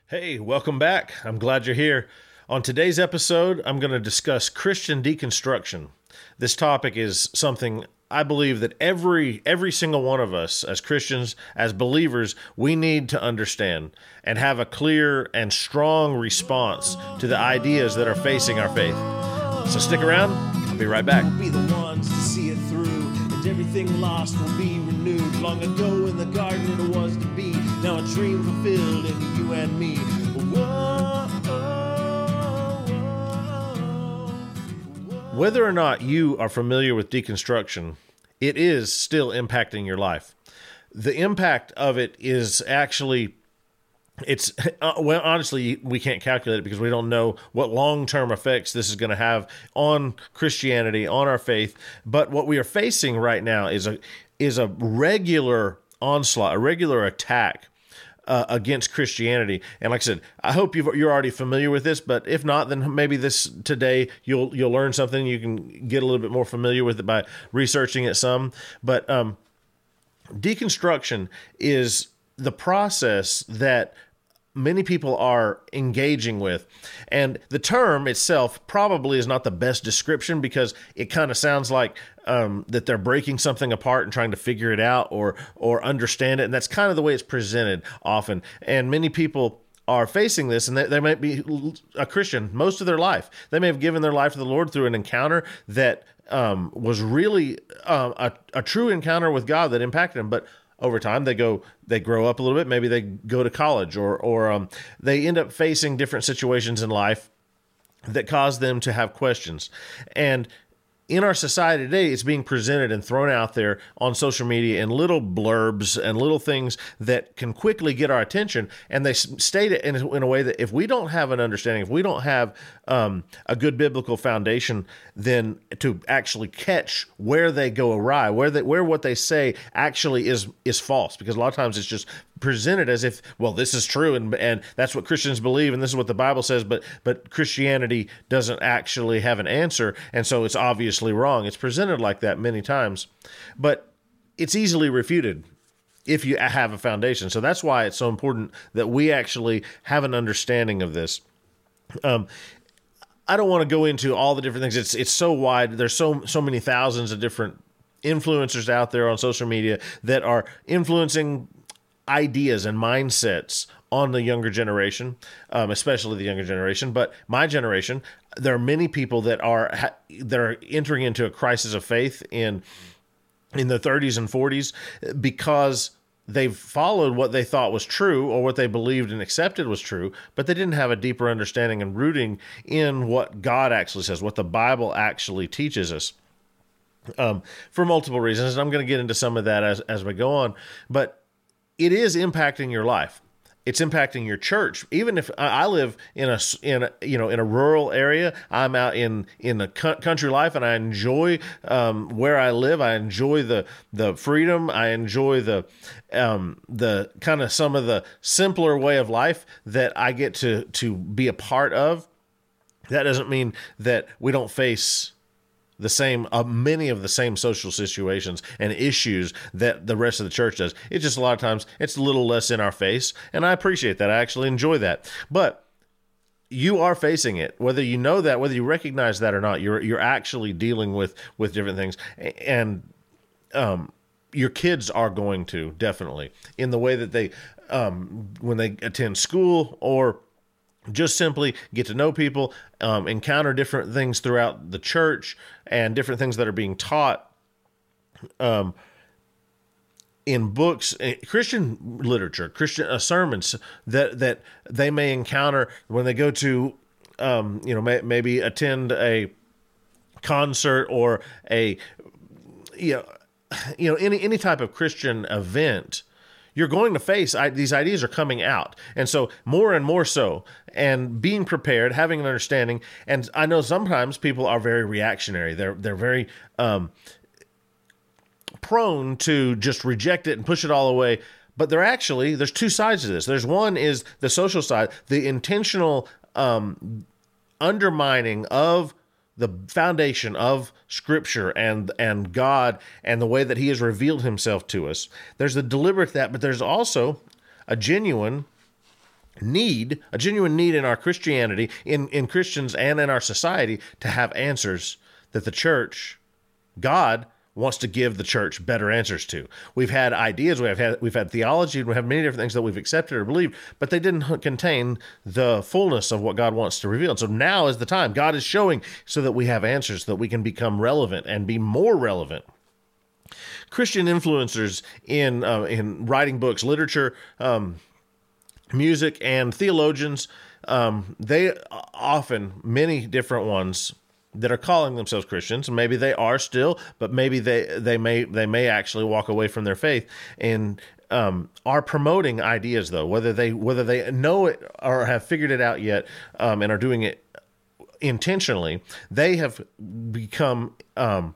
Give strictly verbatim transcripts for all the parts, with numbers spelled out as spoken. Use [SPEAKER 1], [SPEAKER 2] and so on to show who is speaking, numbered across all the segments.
[SPEAKER 1] Hey, welcome back. I'm glad you're here. On today's episode, I'm going to discuss Christian deconstruction. This topic is something I believe that every every single one of us as Christians, as believers, we need to understand and have a clear and strong response to the ideas that are facing our faith. So stick around. I'll be right back.
[SPEAKER 2] We'll be the ones to see it through, and everything lost will be renewed. Long ago in the garden it was to be, now a dream fulfilled in you and me. Whoa, whoa, whoa, whoa.
[SPEAKER 1] Whether or not you are familiar with deconstruction, it is still impacting your life. The impact of it is actually It's uh, well, honestly, we can't calculate it because we don't know what long-term effects this is going to have on Christianity, on our faith. But what we are facing right now is a is a regular onslaught, a regular attack uh, against Christianity. And like I said, I hope you've, you're already familiar with this. But if not, then maybe this today you'll you'll learn something. You can get a little bit more familiar with it by researching it some. But um, deconstruction is the process that many people are engaging with. And the term itself probably is not the best description because it kind of sounds like um, that they're breaking something apart and trying to figure it out or or understand it. And that's kind of the way it's presented often. And many people are facing this, and they, they might be a Christian most of their life. They may have given their life to the Lord through an encounter that um, was really um, a, a true encounter with God that impacted them. But over time, they go, they grow up a little bit. Maybe they go to college, or or um, they end up facing different situations in life that cause them to have questions. And in our society today, it's being presented and thrown out there on social media in little blurbs and little things that can quickly get our attention. And they state it in, in a way that if we don't have an understanding, if we don't have um, a good biblical foundation, then to actually catch where they go awry, where they, where what they say actually is is false. Because a lot of times it's just presented as if, well, this is true, and and that's what Christians believe, and this is what the Bible says, but but Christianity doesn't actually have an answer, and so it's obviously wrong. It's presented like that many times, but it's easily refuted if you have a foundation. So that's why it's so important that we actually have an understanding of this. Um, I don't want to go into all the different things. It's it's so wide. There's so so many thousands of different influencers out there on social media that are influencing ideas and mindsets on the younger generation, um, especially the younger generation. But my generation, there are many people that are ha- that are entering into a crisis of faith in in the thirties and forties because they've followed what they thought was true or what they believed and accepted was true, but they didn't have a deeper understanding and rooting in what God actually says, what the Bible actually teaches us. Um, for multiple reasons, and I'm going to get into some of that as as we go on, but it is impacting your life. It's impacting your church. Even if I live in a in a, you know in a rural area, I'm out in in the country life, and I enjoy um, where I live. I enjoy the the freedom. I enjoy the um, the kind of some of the simpler way of life that I get to to be a part of. That doesn't mean that we don't face the same, uh, many of the same social situations and issues that the rest of the church does. It's just a lot of times it's a little less in our face, and I appreciate that. I actually enjoy that. But you are facing it, whether you know that, whether you recognize that or not. You're you're actually dealing with with different things, and um, your kids are going to definitely in the way that they um, when they attend school or just simply get to know people, um, encounter different things throughout the church and different things that are being taught um, in books, Christian literature, Christian uh, sermons that that they may encounter when they go to, um, you know, may, maybe attend a concert or a, you know, you know, any any type of Christian event. You're going to face I, these ideas are coming out. And so more and more so, and being prepared, having an understanding. And I know sometimes people are very reactionary. They're, they're very um, prone to just reject it and push it all away. But they're actually, there's two sides to this. There's one is the social side, the intentional um, undermining of the foundation of Scripture and and God and the way that He has revealed Himself to us. There's the deliberate that, but there's also a genuine need, a genuine need in our Christianity, in, in Christians and in our society, to have answers that the church, God, wants to give the church better answers to. We've had ideas, we've had we've had theology, we have many different things that we've accepted or believed, but they didn't contain the fullness of what God wants to reveal. And so now is the time. God is showing so that we have answers, so that we can become relevant and be more relevant. Christian influencers in uh, in writing books, literature, um, music, and theologians, um, they often, many different ones, that are calling themselves Christians, and maybe they are still, but maybe they they may they may actually walk away from their faith and um, are promoting ideas, though, whether they whether they know it or have figured it out yet, um, and are doing it intentionally. They have become um,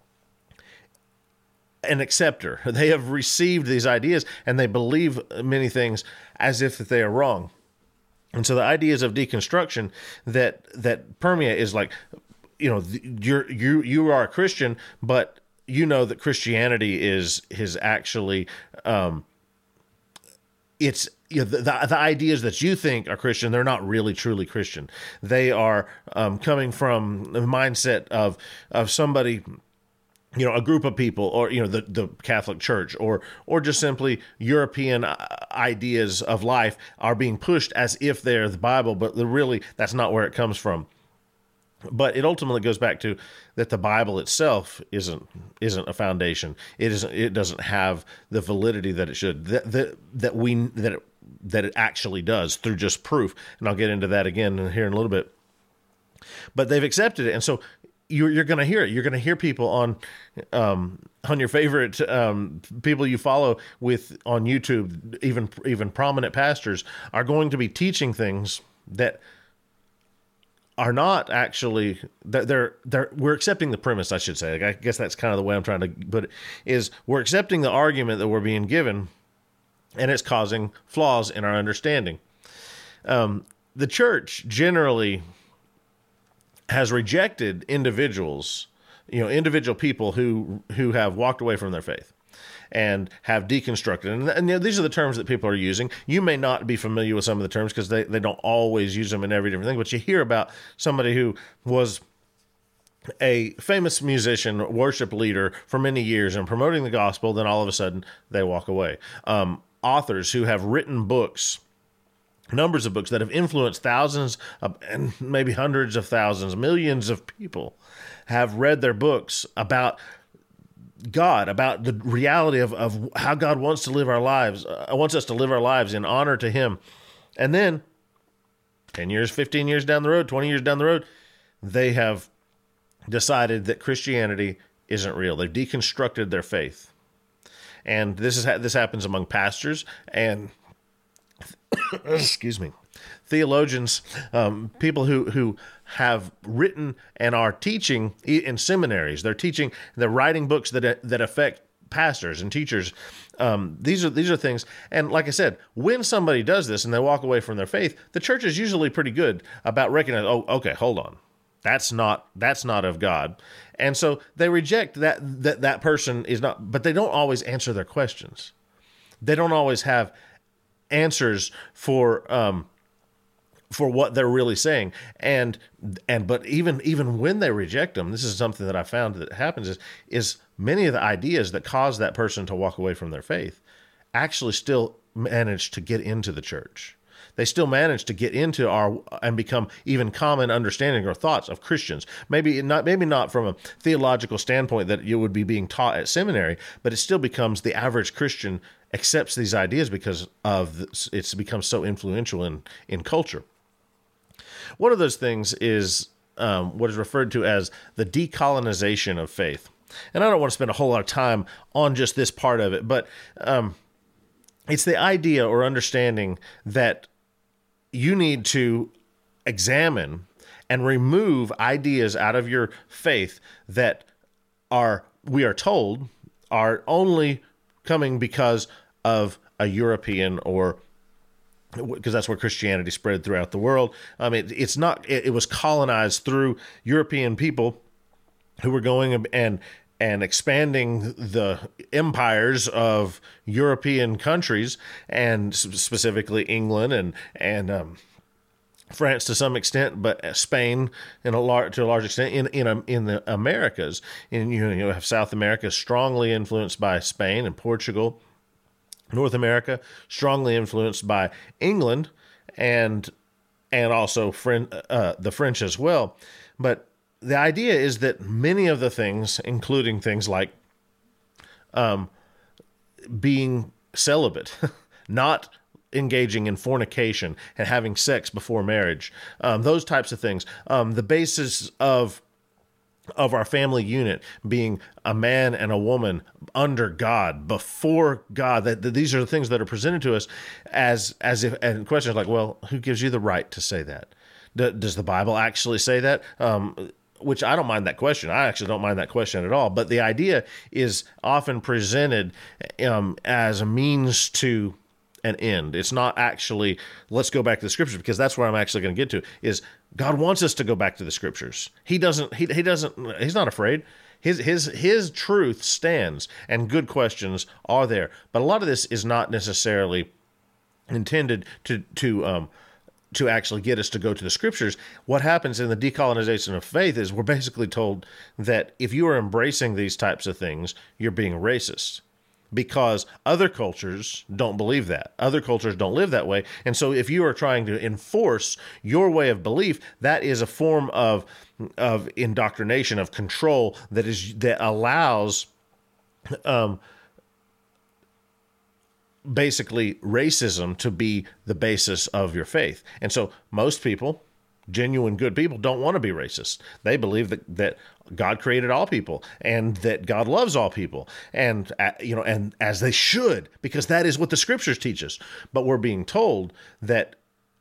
[SPEAKER 1] an acceptor. They have received these ideas, and they believe many things as if that they are wrong. And so the ideas of deconstruction that that permeate is like, you know, you're you you are a Christian, but you know that Christianity is is actually um, it's you know, the, the the ideas that you think are Christian, they're not really truly Christian. They are um, coming from the mindset of of somebody, you know, a group of people, or, you know, the, the Catholic Church, or or just simply European ideas of life are being pushed as if they're the Bible, but really that's not where it comes from. But it ultimately goes back to that the Bible itself isn't isn't a foundation. It isn't. It doesn't have the validity that it should. That that, that we that it, that it actually does through just proof. And I'll get into that again here in a little bit. But they've accepted it, and so you're you're going to hear it. You're going to hear people on um, on your favorite um, people you follow with on YouTube. Even even prominent pastors are going to be teaching things that are not actually, they're, they're, we're accepting the premise, I should say. I guess that's kind of the way I'm trying to put it, is we're accepting the argument that we're being given, and it's causing flaws in our understanding. Um, the church generally has rejected individuals, you know, individual people who, who have walked away from their faith and have deconstructed. And, and you know, these are the terms that people are using. You may not be familiar with some of the terms because they, they don't always use them in every different thing, but you hear about somebody who was a famous musician, worship leader for many years and promoting the gospel, then all of a sudden they walk away. Um, authors who have written books, numbers of books that have influenced thousands of, and maybe hundreds of thousands, millions of people have read their books about God, about the reality of, of how God wants to live our lives, uh, wants us to live our lives in honor to him. And then ten years, fifteen years down the road, twenty years down the road, they have decided that Christianity isn't real. They've deconstructed their faith. And this is this happens among pastors and excuse me, theologians, um, people who, who have written and are teaching in seminaries. They're teaching, they're writing books that that affect pastors and teachers. Um, these are these are things. And like I said, when somebody does this and they walk away from their faith, the church is usually pretty good about recognizing, oh, okay, hold on. That's not that's not of God. And so they reject that that that person is not, but they don't always answer their questions. They don't always have answers for um, for what they're really saying. And and but even even when they reject them, this is something that I found that happens is is many of the ideas that cause that person to walk away from their faith actually still manage to get into the church. They still manage to get into our and become even common understanding or thoughts of Christians. Maybe not, maybe not from a theological standpoint that you would be being taught at seminary, but it still becomes the average Christian accepts these ideas because of this, it's become so influential in in culture. One of those things is um, what is referred to as the decolonization of faith, and I don't want to spend a whole lot of time on just this part of it, but um, it's the idea or understanding that you need to examine and remove ideas out of your faith that are, we are told, are only coming because of a European or because that's where Christianity spread throughout the world. Um, it, it's not, it, it was colonized through European people who were going and and expanding the empires of European countries, and specifically England and and um, France to some extent, but Spain in a large to a large extent in in um, in the Americas. In you know, you have South America strongly influenced by Spain and Portugal. North America strongly influenced by England and and also Fren- uh, the French as well. But the idea is that many of the things, including things like um, being celibate, not engaging in fornication and having sex before marriage, um, those types of things, um, the basis of of our family unit being a man and a woman under God, before God, that, that these are the things that are presented to us as as if, and questions like, well, who gives you the right to say that? D- does the Bible actually say that? Um, which I don't mind that question. I actually don't mind that question at all. But the idea is often presented um, as a means to an end. It's not actually, let's go back to the scriptures, because that's where I'm actually going to get to, is God wants us to go back to the scriptures. He doesn't, he, he doesn't, he's not afraid. His, his, his truth stands, and good questions are there. But a lot of this is not necessarily intended to, to, um, to actually get us to go to the scriptures. What happens in the decolonization of faith is we're basically told that if you are embracing these types of things, you're being racist. Because other cultures don't believe that. Other cultures don't live that way. And so if you are trying to enforce your way of belief, that is a form of of indoctrination, of control that is that allows um, basically racism to be the basis of your faith. And so most people, genuine good people, don't want to be racist. They believe that that God created all people and that God loves all people, and uh, you know, and as they should, because that is what the scriptures teach us. But we're being told that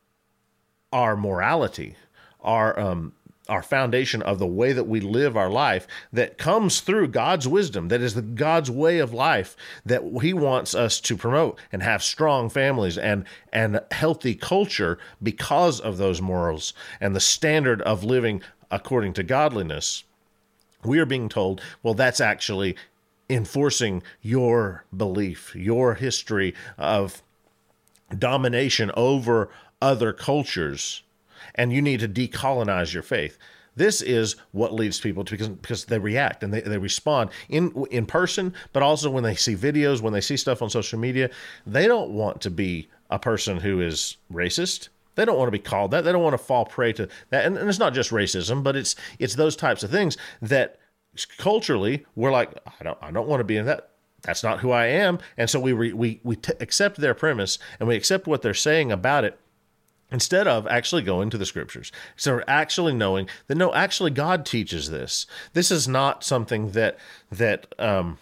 [SPEAKER 1] our morality, our um, our foundation of the way that we live our life, that comes through God's wisdom, that is the God's way of life that He wants us to promote and have strong families and and healthy culture because of those morals and the standard of living according to godliness. We are being told, well, that's actually enforcing your belief, your history of domination over other cultures, and you need to decolonize your faith. This is what leads people to, because, because they react and they, they respond in in person, but also when they see videos, when they see stuff on social media. They don't want to be a person who is racist. They don't want to be called that. They don't want to fall prey to that. And, and it's not just racism, but it's it's those types of things that culturally we're like, I don't I don't want to be in that. That's not who I am. And so we re, we we t- accept their premise and we accept what they're saying about it, instead of actually going to the scriptures. So actually knowing that, no, actually God teaches this. This is not something that that um,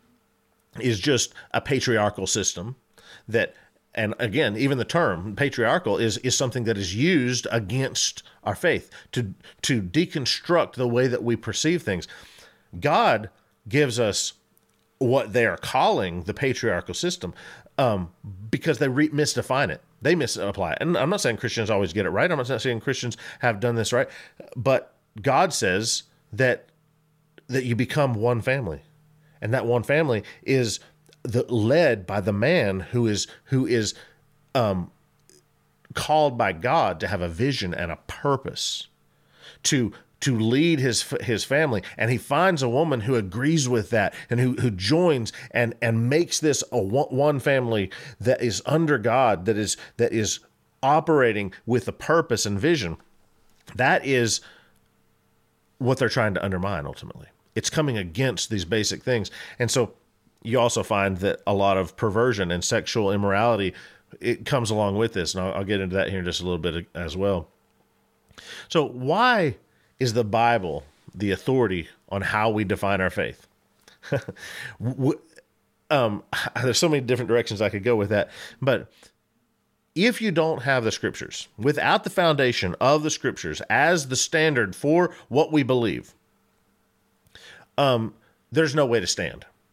[SPEAKER 1] is just a patriarchal system. That, and again, even the term patriarchal is is something that is used against our faith to to deconstruct the way that we perceive things. God gives us what they are calling the patriarchal system um, because they re- misdefine it. They misapply it. And I'm not saying Christians always get it right. I'm not saying Christians have done this right. But God says that that you become one family. And that one family is the, led by the man who is who is um, called by God to have a vision and a purpose, to to lead his his family. And he finds a woman who agrees with that and who, who joins and, and makes this a one family that is under God, that is that is operating with a purpose and vision. That is what they're trying to undermine ultimately. It's coming against these basic things. And so you also find that a lot of perversion and sexual immorality, it comes along with this. And I'll, I'll get into that here in just a little bit as well. So why is the Bible the authority on how we define our faith? um, there's so many different directions I could go with that. But if you don't have the scriptures, without the foundation of the scriptures as the standard for what we believe, um, there's no way to stand.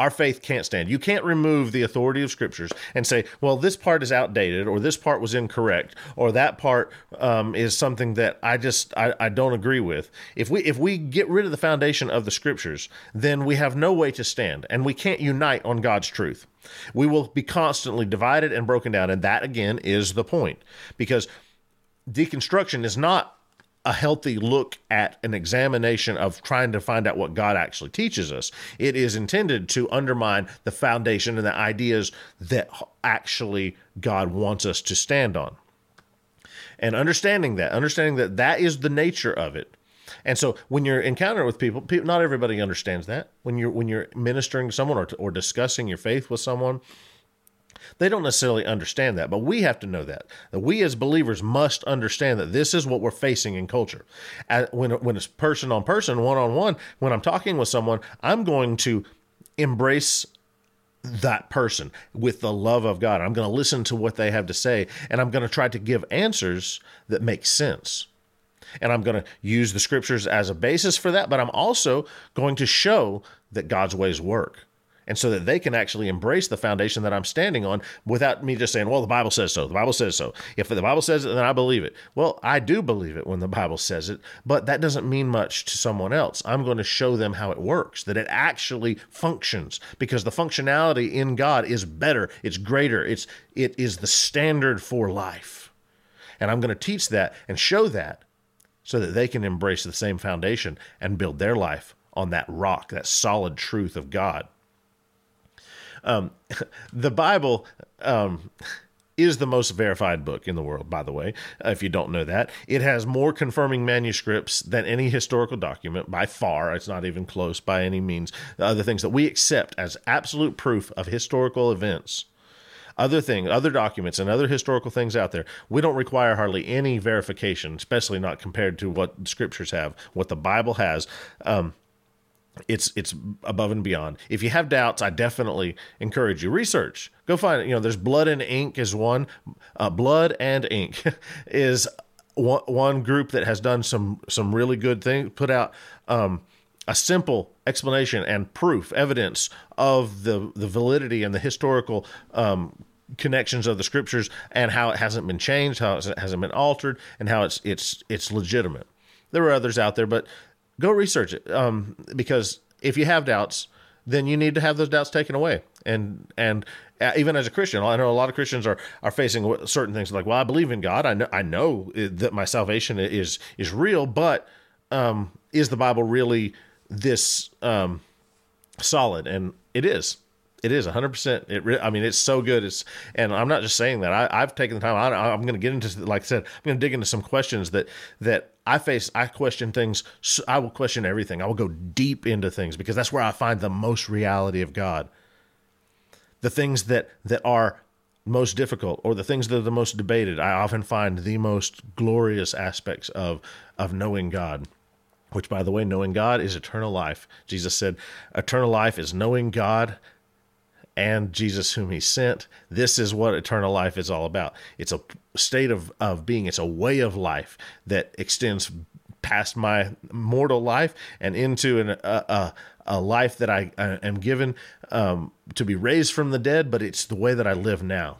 [SPEAKER 1] our faith can't stand. You can't remove the authority of scriptures and say, well, this part is outdated, or this part was incorrect, or that part um, is something that I just I, I don't agree with. If we if we get rid of the foundation of the scriptures, then we have no way to stand, and we can't unite on God's truth. We will be constantly divided and broken down, and that again is the point, because deconstruction is not a healthy look at an examination of trying to find out what God actually teaches us. It is intended to undermine the foundation and the ideas that actually God wants us to stand on. And understanding that, understanding that that is the nature of it. And so when you're encountering with people, people, not everybody understands that. When you're when you're ministering to someone or, to, or discussing your faith with someone, they don't necessarily understand that, but we have to know that. That we as believers must understand that this is what we're facing in culture. When, when it's person on person, one on one, when I'm talking with someone, I'm going to embrace that person with the love of God. I'm going to listen to what they have to say, and I'm going to try to give answers that make sense. And I'm going to use the scriptures as a basis for that, but I'm also going to show that God's ways work. And so that they can actually embrace the foundation that I'm standing on without me just saying, well, the Bible says so. The Bible says so. If the Bible says it, then I believe it. Well, I do believe it when the Bible says it, but that doesn't mean much to someone else. I'm going to show them how it works, that it actually functions, because the functionality in God is better. It's greater. It's, it is the standard for life. And I'm going to teach that and show that so that they can embrace the same foundation and build their life on that rock, that solid truth of God. Um, the Bible um, is the most verified book in the world, by the way, if you don't know that. It has more confirming manuscripts than any historical document, by far. It's not even close by any means. The other things that we accept as absolute proof of historical events, other things, other documents and other historical things out there, we don't require hardly any verification, especially not compared to what the scriptures have, what the Bible has. Um, It's it's above and beyond. If you have doubts, I definitely encourage you. Research. Go find it. You know, there's Blood and Ink is one. Uh, Blood and Ink is one, one group that has done some some really good things. Put out um, a simple explanation and proof, evidence of the the validity and the historical um, connections of the scriptures, and how it hasn't been changed, how it hasn't been altered, and how it's it's it's legitimate. There are others out there, but go research it, um, because if you have doubts, then you need to have those doubts taken away. And and even as a Christian, I know a lot of Christians are are facing certain things like, well, I believe in God. I know I know that my salvation is is real, but um, is the Bible really this um, solid? And it is. It is one hundred percent. It re- I mean, it's so good. It's, and I'm not just saying that. I, I've taken the time. I, I'm going to get into, like I said, I'm going to dig into some questions that that I face. I question things. I will question everything. I will go deep into things, because that's where I find the most reality of God. The things that that are most difficult, or the things that are the most debated, I often find the most glorious aspects of of knowing God. Which, by the way, knowing God is eternal life. Jesus said, eternal life is knowing God and Jesus whom he sent. This is what eternal life is all about. It's a state of, of being. It's a way of life that extends past my mortal life and into an, a, a, a life that I, I am given um, to be raised from the dead, but it's the way that I live now.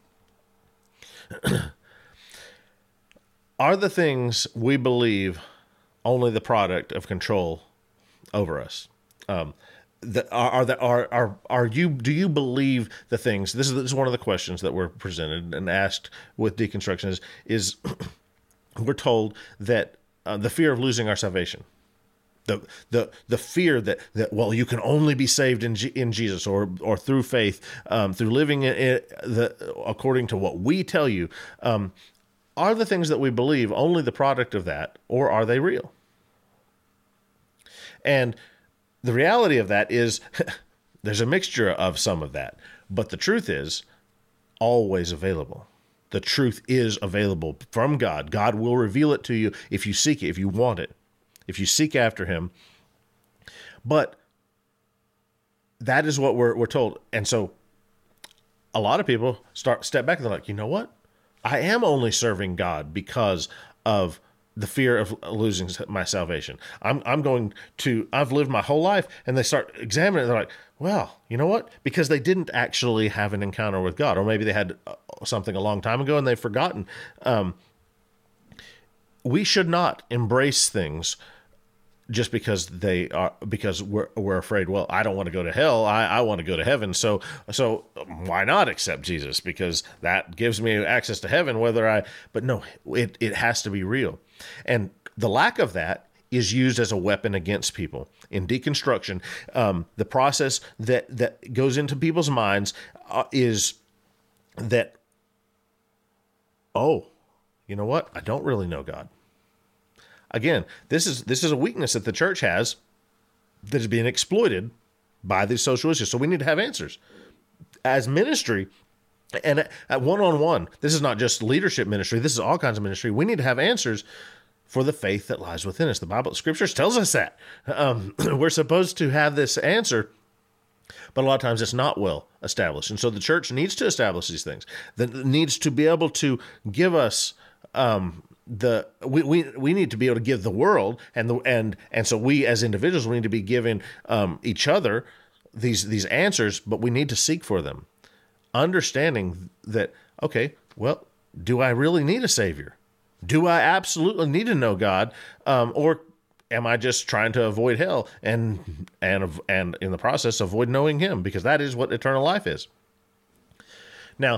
[SPEAKER 1] Are the things we believe only the product of control over us? Um, The, are are, the, are are are you? Do you believe the things? This is, this is one of the questions that were presented and asked with deconstruction. Is is we're told that uh, the fear of losing our salvation, the the the fear that that well, you can only be saved in G, in Jesus or or through faith, um, through living in it, the according to what we tell you. Um, are the things that we believe only the product of that, or are they real? And the reality of that is there's a mixture of some of that, but the truth is always available. The truth is available from God. God will reveal it to you if you seek it, if you want it, if you seek after him. But that is what we're we're told. And so a lot of people start step back and they're like, you know what? I am only serving God because of the fear of losing my salvation. I'm I'm going to, I've lived my whole life, and they start examining it. They're like, well, you know what? Because they didn't actually have an encounter with God, or maybe they had something a long time ago and they've forgotten. Um, we should not embrace things just because they are, because we're, we're afraid, well, I don't want to go to hell. I, I want to go to heaven. So, so why not accept Jesus? Because that gives me access to heaven, whether I, but no, it, it has to be real. And the lack of that is used as a weapon against people in deconstruction. Um, the process that, that goes into people's minds uh, is that, oh, you know what? I don't really know God. Again, this is this is a weakness that the church has that is being exploited by these social issues. So we need to have answers. As ministry, and at one-on-one, this is not just leadership ministry, this is all kinds of ministry. We need to have answers for the faith that lies within us. The Bible, Scriptures tells us that. Um, we're supposed to have this answer, but a lot of times it's not well established. And so the church needs to establish these things. That needs to be able to give us um, the we, we we need to be able to give the world, and the and and so we as individuals, we need to be giving um, each other these these answers, but we need to seek for them, understanding that, okay, well, do I really need a savior? Do I absolutely need to know God, um, or am I just trying to avoid hell and and and in the process avoid knowing Him, because that is what eternal life is. Now,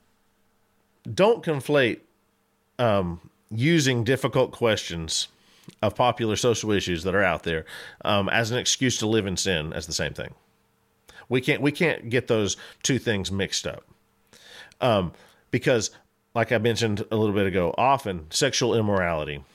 [SPEAKER 1] don't conflate um, using difficult questions of popular social issues that are out there um, as an excuse to live in sin as the same thing. We can't we can't get those two things mixed up, um, because, like I mentioned a little bit ago, often sexual immorality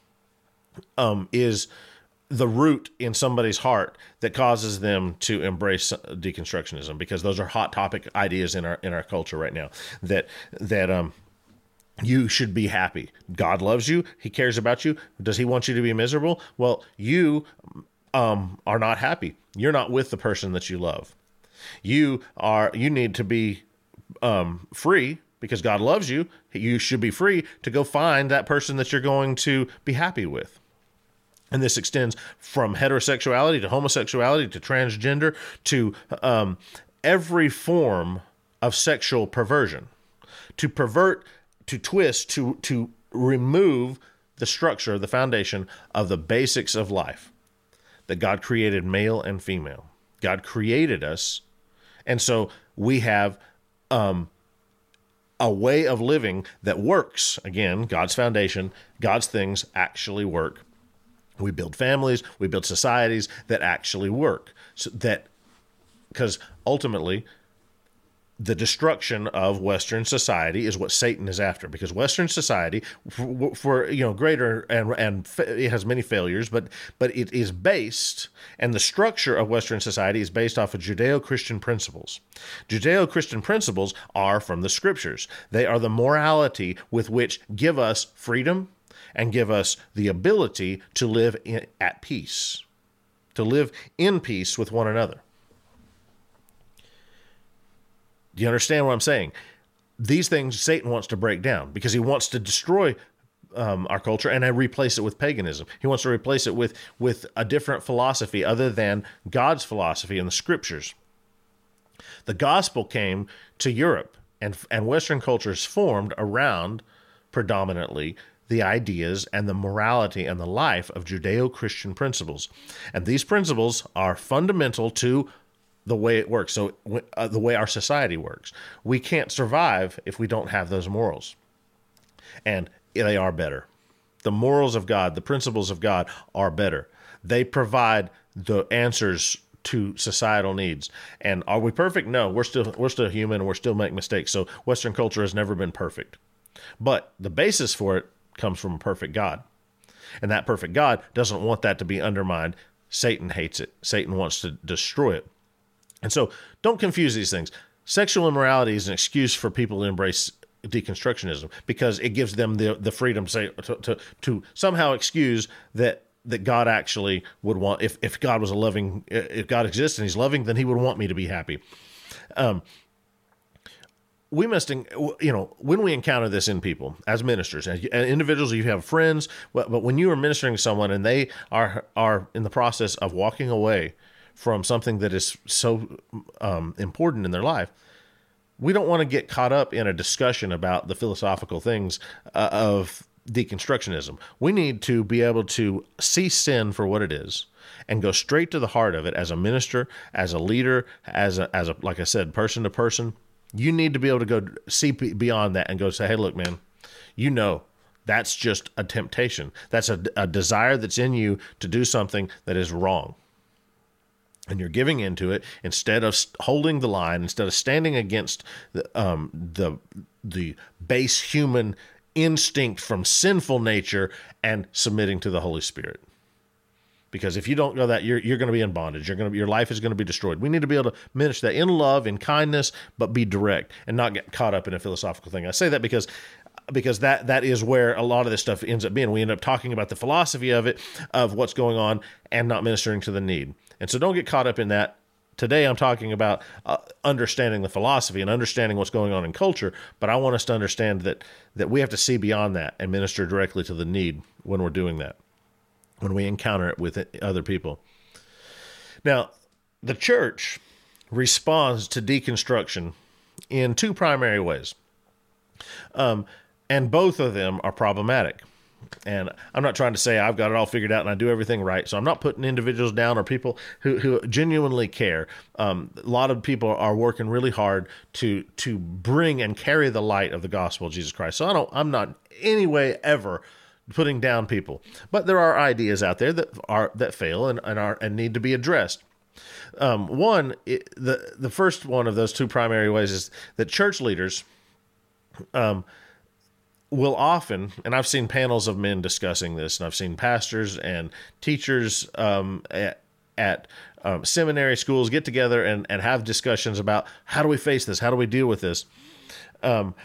[SPEAKER 1] um, is the root in somebody's heart that causes them to embrace deconstructionism, because those are hot topic ideas in our in our culture right now. That that um. You should be happy. God loves you. He cares about you. Does He want you to be miserable? Well, you um, are not happy. You're not with the person that you love. You are. You need to be um, free, because God loves you. You should be free to go find that person that you're going to be happy with. And this extends from heterosexuality to homosexuality to transgender to um, every form of sexual perversion. To pervert, to twist, to to remove the structure, the foundation of the basics of life, that God created male and female. God created us, and so we have um, a way of living that works. Again, God's foundation, God's things actually work. We build families, we build societies that actually work. So that, because ultimately, the destruction of Western society is what Satan is after, because Western society, for, for you know, greater and and it has many failures, but but it is based, and the structure of Western society is based off of Judeo-Christian principles. Judeo-Christian principles are from the Scriptures. They are the morality with which give us freedom and give us the ability to live in, at peace, to live in peace with one another. Do you understand what I'm saying? These things Satan wants to break down, because he wants to destroy um, our culture and replace it with paganism. He wants to replace it with, with a different philosophy other than God's philosophy in the Scriptures. The gospel came to Europe, and, and Western cultures formed around predominantly the ideas and the morality and the life of Judeo-Christian principles. And these principles are fundamental to the way it works, so uh, the way our society works. We can't survive if we don't have those morals. And they are better. The morals of God, the principles of God are better. They provide the answers to societal needs. And are we perfect? No, we're still we're still human, and we're still making mistakes. So Western culture has never been perfect. But the basis for it comes from a perfect God. And that perfect God doesn't want that to be undermined. Satan hates it. Satan wants to destroy it. And so don't confuse these things. Sexual immorality is an excuse for people to embrace deconstructionism, because it gives them the the freedom to, say, to, to, to somehow excuse that that God actually would want, if, if God was a loving, if God exists and He's loving, then He would want me to be happy. Um, we must, you know, when we encounter this in people as ministers, as individuals, you have friends, but when you are ministering to someone and they are are in the process of walking away from something that is so um, important in their life, we don't want to get caught up in a discussion about the philosophical things uh, of deconstructionism. We need to be able to see sin for what it is and go straight to the heart of it as a minister, as a leader, as a, as a, like I said, person to person. You need to be able to go see beyond that and go say, hey, look, man, you know, that's just a temptation. That's a, a desire that's in you to do something that is wrong. And you're giving into it instead of holding the line, instead of standing against the um, the the base human instinct from sinful nature and submitting to the Holy Spirit. Because if you don't go that, you're you're going to be in bondage. You're going to your life is going to be destroyed. We need to be able to minister that in love, in kindness, but be direct and not get caught up in a philosophical thing. I say that because because that that is where a lot of this stuff ends up being. We end up talking about the philosophy of it, of what's going on, and not ministering to the need. And so don't get caught up in that. Today I'm talking about uh, understanding the philosophy and understanding what's going on in culture, but I want us to understand that that we have to see beyond that and minister directly to the need when we're doing that, when we encounter it with other people. Now, the church responds to deconstruction in two primary ways, um, and both of them are problematic. And I'm not trying to say I've got it all figured out and I do everything right. So I'm not putting individuals down or people who, who genuinely care. Um, a lot of people are working really hard to to bring and carry the light of the gospel of Jesus Christ. So I don't, I'm not any way ever putting down people. But there are ideas out there that are that fail and, and are and need to be addressed. Um, one, it, the the first one of those two primary ways is that church leaders um, will often, and I've seen panels of men discussing this, and I've seen pastors and teachers um, at, at um, seminary schools get together and, and have discussions about how do we face this? How do we deal with this? Um,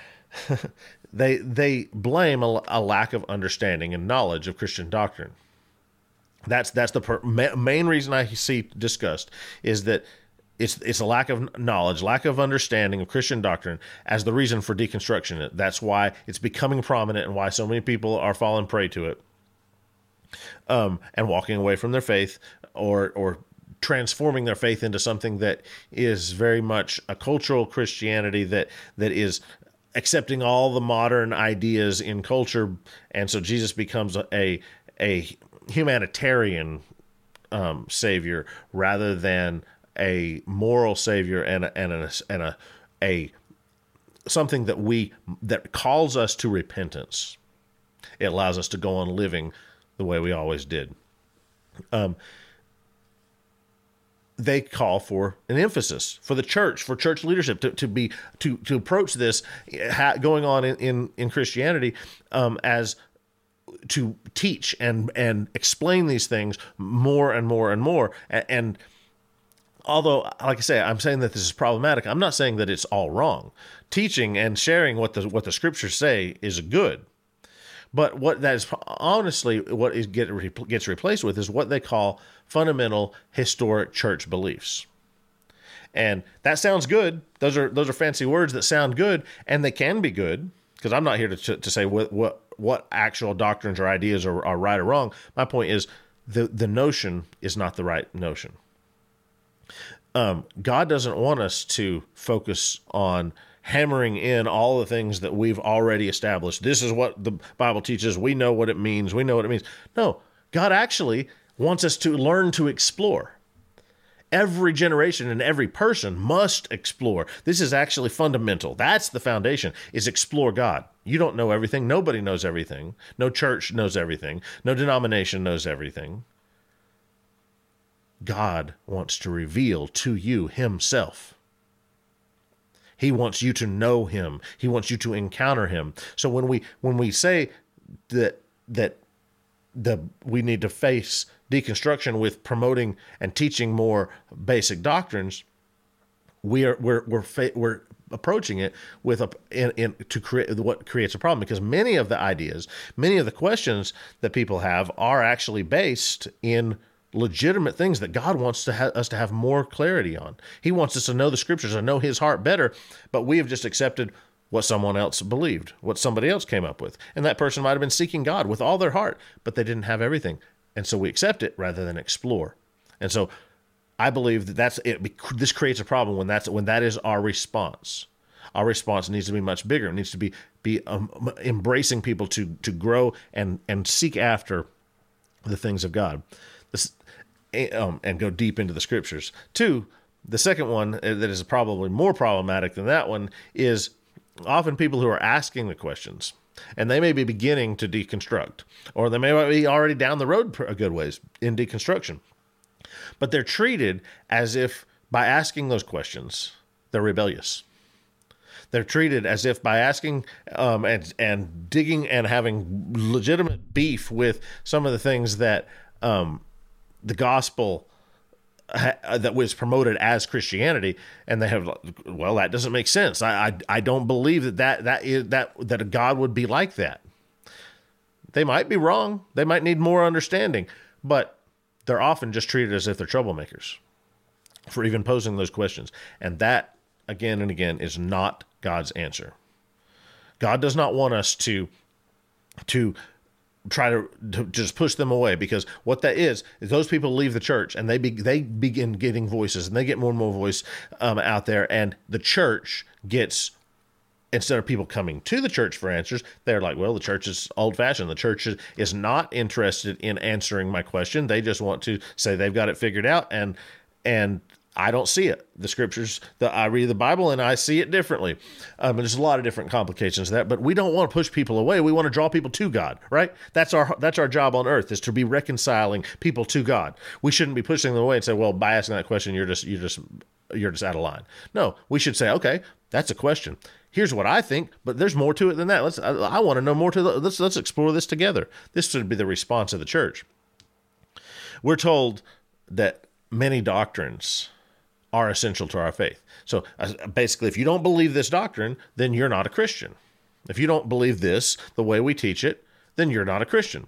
[SPEAKER 1] they they blame a, a lack of understanding and knowledge of Christian doctrine. That's that's the per, ma- main reason I see discussed is that It's it's a lack of knowledge, lack of understanding of Christian doctrine as the reason for deconstruction. That's why it's becoming prominent and why so many people are falling prey to it, um, and walking away from their faith or or transforming their faith into something that is very much a cultural Christianity that that is accepting all the modern ideas in culture, and so Jesus becomes a a, a humanitarian um, savior rather than a moral savior and a, and a, and a, a something that we that calls us to repentance. It allows us to go on living the way we always did. Um, they call for an emphasis for the church, for church leadership to, to be to to approach this ha, going on in in, in Christianity um, as to teach and and explain these things more and more and more and. and Although, like I say, I'm saying that this is problematic. I'm not saying that it's all wrong. Teaching and sharing what the what the scriptures say is good, but what that is honestly what is get gets replaced with is what they call fundamental historic church beliefs, and that sounds good. Those are those are fancy words that sound good, and they can be good because I'm not here to to say what what what actual doctrines or ideas are, are right or wrong. My point is the the notion is not the right notion. Um, God doesn't want us to focus on hammering in all the things that we've already established. This is what the Bible teaches. We know what it means. We know what it means. No, God actually wants us to learn to explore. Every generation and every person must explore. This is actually fundamental. That's the foundation, is explore God. You don't know everything. Nobody knows everything. No church knows everything. No denomination knows everything. God wants to reveal to you himself. He wants you to know him. He wants you to encounter him. So when we when we say that that the we need to face deconstruction with promoting and teaching more basic doctrines, we are we're we're we're approaching it with a in, in to create what creates a problem, because many of the ideas, many of the questions that people have are actually based in legitimate things that God wants to ha- us to have more clarity on. He wants us to know the scriptures and know his heart better, but we have just accepted what someone else believed, what somebody else came up with. And that person might have been seeking God with all their heart, but they didn't have everything. And so we accept it rather than explore. And so I believe that that's it. This creates a problem when that's when that is our response. Our response needs to be much bigger. It needs to be be um, embracing people to to grow and and seek after the things of God, this, um, and go deep into the scriptures. Two, the second one that is probably more problematic than that one is often people who are asking the questions, and they may be beginning to deconstruct, or they may be already down the road a good ways in deconstruction. But they're treated as if by asking those questions, they're rebellious. They're treated as if by asking um, and and digging and having legitimate beef with some of the things that um, the gospel ha- that was promoted as Christianity, and they have, well, that doesn't make sense. I I, I don't believe that that that is that that a God would be like that. They might be wrong. They might need more understanding, but they're often just treated as if they're troublemakers for even posing those questions, and that again and again is not God's answer. God does not want us to to try to, to just push them away, because what that is is those people leave the church and they be, they begin getting voices, and they get more and more voice um, out there, and the church gets, instead of people coming to the church for answers, they're like, well, the church is old-fashioned. The church is, is not interested in answering my question. They just want to say they've got it figured out, and and I don't see it. The scriptures, the, I read the Bible and I see it differently. Um, and there's a lot of different complications to that, but we don't want to push people away. We want to draw people to God, right? That's our that's our job on earth, is to be reconciling people to God. We shouldn't be pushing them away and say, well, by asking that question, you're just you're just you're just out of line. No, we should say, okay, that's a question. Here's what I think, but there's more to it than that. Let's I, I want to know more to the, let's let's explore this together. This should be the response of the church. We're told that many doctrines are essential to our faith. So uh, basically, if you don't believe this doctrine, then you're not a Christian. If you don't believe this the way we teach it, then you're not a Christian.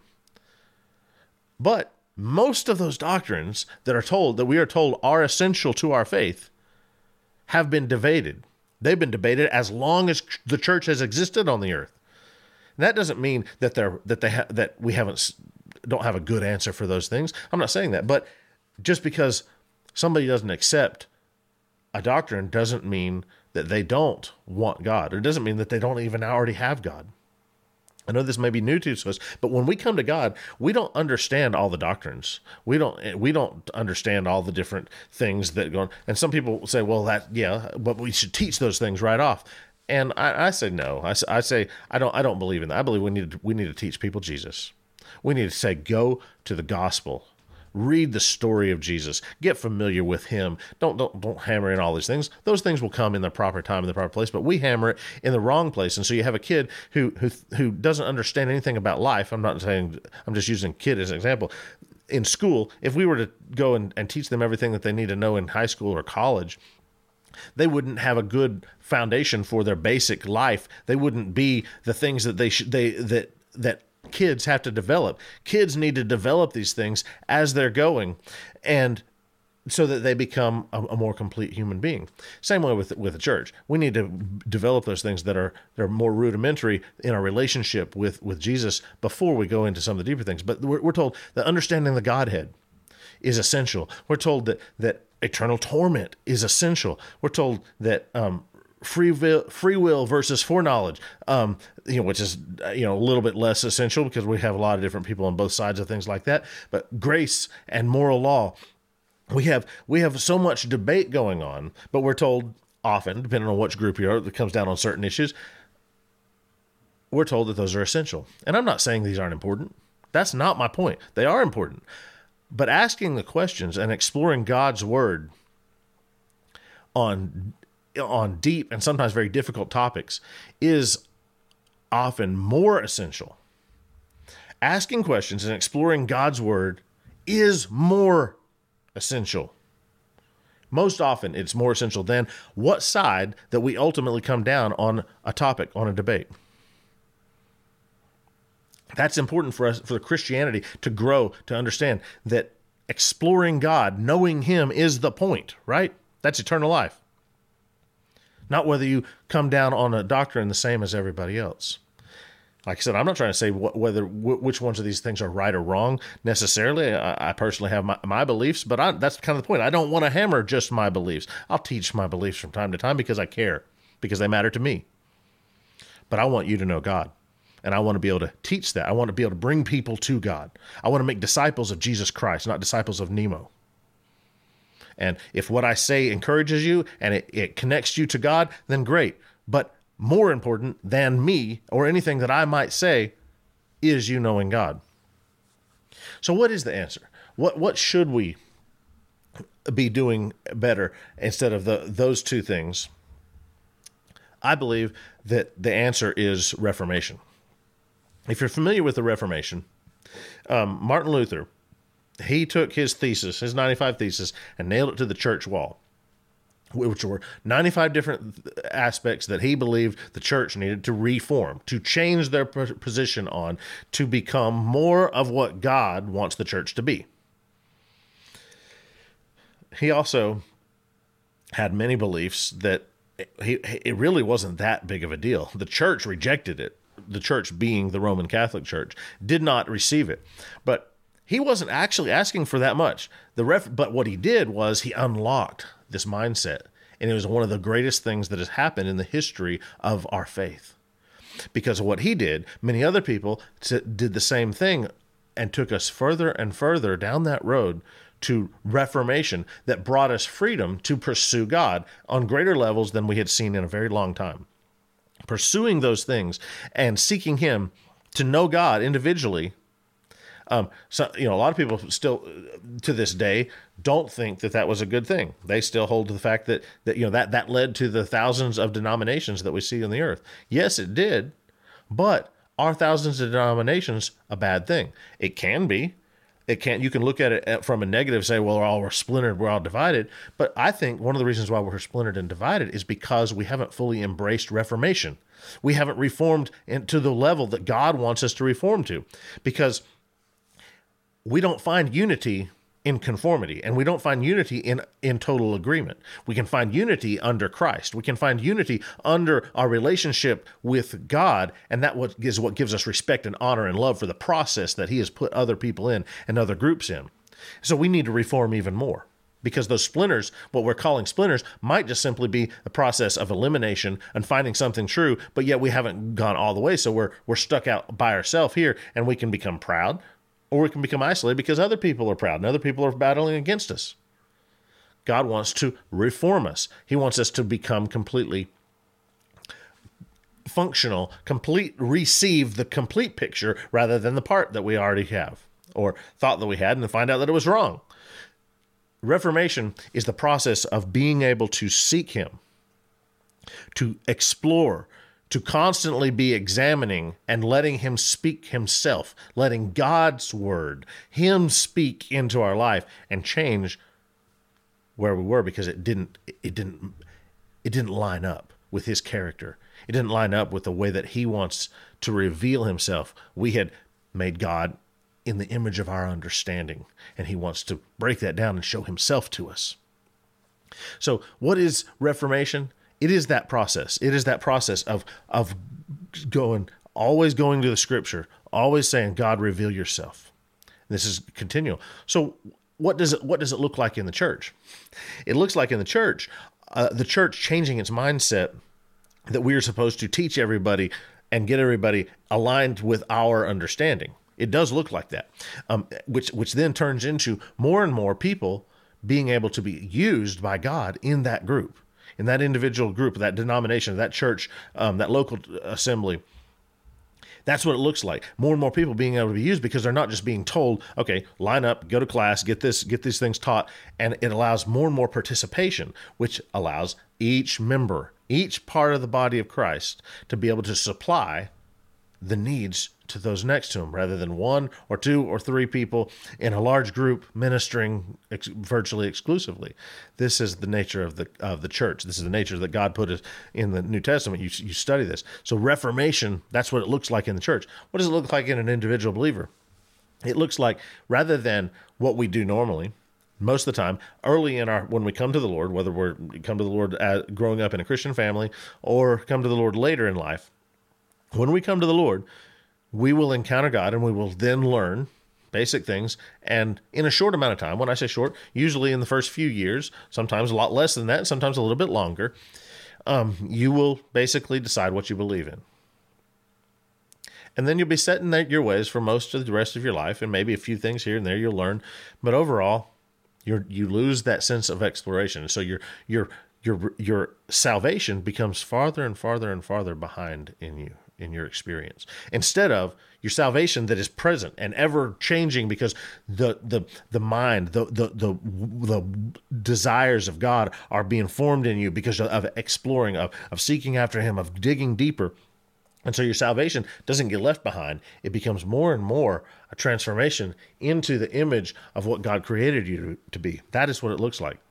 [SPEAKER 1] But most of those doctrines that are told, that we are told are essential to our faith, have been debated. They've been debated as long as the church has existed on the earth. And that doesn't mean that they're that they ha- that we haven't don't have a good answer for those things. I'm not saying that, but just because somebody doesn't accept a doctrine doesn't mean that they don't want God. It doesn't mean that they don't even already have God. I know this may be new to us, but when we come to God, we don't understand all the doctrines. We don't we don't understand all the different things that go on. And some people say, well, that, yeah, but we should teach those things right off. And I, I say no. I, I say I don't I don't believe in that. I believe we need to, we need to teach people Jesus. We need to say, go to the gospel. Read the story of Jesus. Get familiar with him. Don't don't don't hammer in all these things. Those things will come in the proper time, in the proper place, but we hammer it in the wrong place. And so you have a kid who who who doesn't understand anything about life. I'm not saying, I'm just using kid as an example. In school, if we were to go and, and teach them everything that they need to know in high school or college, they wouldn't have a good foundation for their basic life. They wouldn't be the things that they should they that that kids have to develop. Kids need to develop these things as they're going, and so that they become a, a more complete human being. Same way with with the church. We need to develop those things that are that are more rudimentary in our relationship with with Jesus before we go into some of the deeper things. But we're, we're told that understanding the Godhead is essential. We're told that that eternal torment is essential. We're told that um, free will, free will versus foreknowledge, um, you know, which is, you know, a little bit less essential because we have a lot of different people on both sides of things like that. But grace and moral law, we have we have so much debate going on, but we're told often, depending on which group you are, that comes down on certain issues, we're told that those are essential. And I'm not saying these aren't important. That's not my point. They are important. But asking the questions and exploring God's word on on deep and sometimes very difficult topics is often more essential. Asking questions and exploring God's word is more essential. Most often it's more essential than what side that we ultimately come down on a topic, on a debate. That's important for us, for Christianity to grow, to understand that exploring God, knowing him is the point, right? That's eternal life. Not whether you come down on a doctrine the same as everybody else. Like I said, I'm not trying to say wh- whether wh- which ones of these things are right or wrong necessarily. I, I personally have my, my beliefs, but I, that's kind of the point. I don't want to hammer just my beliefs. I'll teach my beliefs from time to time because I care, because they matter to me. But I want you to know God, and I want to be able to teach that. I want to be able to bring people to God. I want to make disciples of Jesus Christ, not disciples of Nemo. And if what I say encourages you and it, it connects you to God, then great. But more important than me or anything that I might say is you knowing God. So what is the answer? What what should we be doing better instead of the, those two things? I believe that the answer is Reformation. If you're familiar with the Reformation, um, Martin Luther, he took his thesis, his ninety-five thesis, and nailed it to the church wall, which were ninety-five different aspects that he believed the church needed to reform, to change their position on, to become more of what God wants the church to be. He also had many beliefs that he, it really wasn't that big of a deal. The church rejected it. The church, being the Roman Catholic Church, did not receive it. But he wasn't actually asking for that much. The ref, but what he did was he unlocked this mindset. And it was one of the greatest things that has happened in the history of our faith. Because of what he did, many other people t- did the same thing and took us further and further down that road to Reformation that brought us freedom to pursue God on greater levels than we had seen in a very long time. Pursuing those things and seeking him to know God individually. Um, so, you know, a lot of people still, to this day, don't think that that was a good thing. They still hold to the fact that, that you know, that, that led to the thousands of denominations that we see on the earth. Yes, it did. But are thousands of denominations a bad thing? It can be. It can't. You can look at it from a negative, say, well, we're all we're splintered, we're all divided. But I think one of the reasons why we're splintered and divided is because we haven't fully embraced Reformation. We haven't reformed to the level that God wants us to reform to, because we don't find unity in conformity, and we don't find unity in, in total agreement. We can find unity under Christ. We can find unity under our relationship with God, and that what is what gives us respect and honor and love for the process that he has put other people in and other groups in. So we need to reform even more, because those splinters, what we're calling splinters, might just simply be a process of elimination and finding something true, but yet we haven't gone all the way, so we're we're stuck out by ourselves here, and we can become proud, or we can become isolated because other people are proud and other people are battling against us. God wants to reform us. He wants us to become completely functional, complete, receive the complete picture rather than the part that we already have or thought that we had and then find out that it was wrong. Reformation is the process of being able to seek him, to explore, to constantly be examining and letting him speak himself, letting God's word, him speak into our life and change where we were, because it didn't, it didn't, it didn't line up with his character. It didn't line up with the way that he wants to reveal himself. We had made God in the image of our understanding, and he wants to break that down and show himself to us. So what is Reformation? It is that process. It is that process of of going, always going to the scripture, always saying, God, reveal yourself. This is continual. So what does it what does it look like in the church? It looks like in the church, uh, the church changing its mindset that we are supposed to teach everybody and get everybody aligned with our understanding. It does look like that, um, which which then turns into more and more people being able to be used by God in that group. In that individual group, that denomination, that church, um, that local assembly. That's what it looks like. More and more people being able to be used, because they're not just being told, okay, line up, go to class, get this, get these things taught. And it allows more and more participation, which allows each member, each part of the body of Christ to be able to supply the needs to those next to him, rather than one or two or three people in a large group ministering ex- virtually exclusively. This is the nature of the of the church. This is the nature that God put it in the New Testament. You you study this. So Reformation, that's what it looks like in the church. What does it look like in an individual believer? It looks like, rather than what we do normally, most of the time, early in our, when we come to the Lord, whether we're come to the Lord as, growing up in a Christian family or come to the Lord later in life, when we come to the Lord, we will encounter God and we will then learn basic things. And in a short amount of time, when I say short, usually in the first few years, sometimes a lot less than that, sometimes a little bit longer, um, you will basically decide what you believe in. And then you'll be set in your ways for most of the rest of your life, and maybe a few things here and there you'll learn. But overall, you're, you lose that sense of exploration. So your your your your salvation becomes farther and farther and farther behind in you, in your experience, instead of your salvation that is present and ever changing, because the the the mind, the the the the desires of God are being formed in you because of exploring, of of seeking after Him, of digging deeper. And so your salvation doesn't get left behind. It becomes more and more a transformation into the image of what God created you to, to be. That is what it looks like.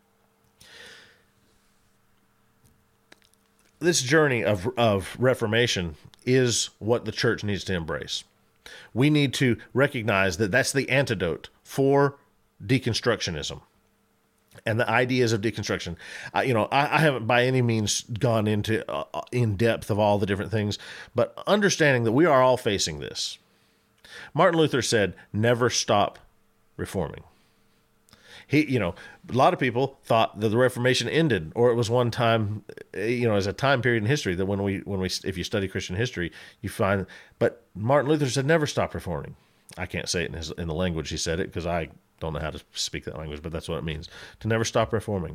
[SPEAKER 1] This journey of, of reformation is what the church needs to embrace. We need to recognize that that's the antidote for deconstructionism and the ideas of deconstruction. I, you know, I, I haven't by any means gone into uh, in depth of all the different things, but understanding that we are all facing this. Martin Luther said, "Never stop reforming." He, you know, a lot of people thought that the Reformation ended, or it was one time, you know, as a time period in history that when we, when we, if you study Christian history, you find. But Martin Luther said, "Never stop reforming." I can't say it in his in the language he said it because I don't know how to speak that language, but that's what it means, to never stop reforming.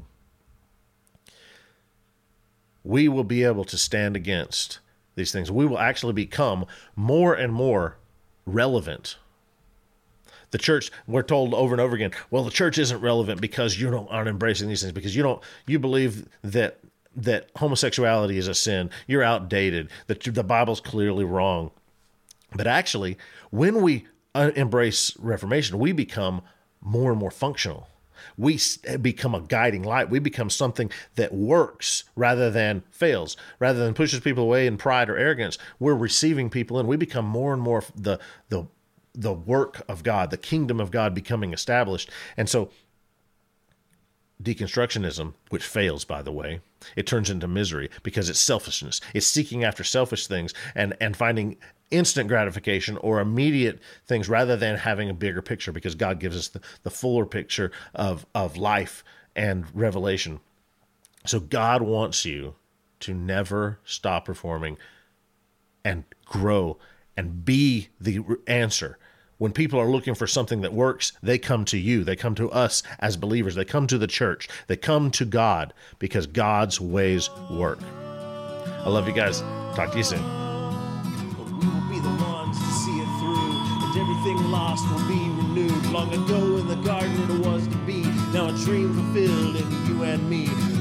[SPEAKER 1] We will be able to stand against these things. We will actually become more and more relevant. The church, we're told over and over again, well, the church isn't relevant because you don't aren't embracing these things, because you don't you believe that that homosexuality is a sin. You're outdated. The the Bible's clearly wrong. But actually, when we embrace Reformation, we become more and more functional. We become a guiding light. We become something that works rather than fails, rather than pushes people away in pride or arrogance. We're receiving people in. We become more and more the the the work of God, the kingdom of God becoming established. And so deconstructionism, which fails, by the way, it turns into misery because it's selfishness. It's seeking after selfish things and, and finding instant gratification or immediate things rather than having a bigger picture, because God gives us the, the fuller picture of, of life and revelation. So God wants you to never stop reforming and grow and be the answer. When people are looking for something that works, they come to you. They come to us as believers. They come to the church. They come to God because God's ways work. I love you guys. Talk to you soon.
[SPEAKER 2] We will be the ones to see it through, and everything lost will be renewed. Long ago in the garden it was to be, now a dream fulfilled in you and me.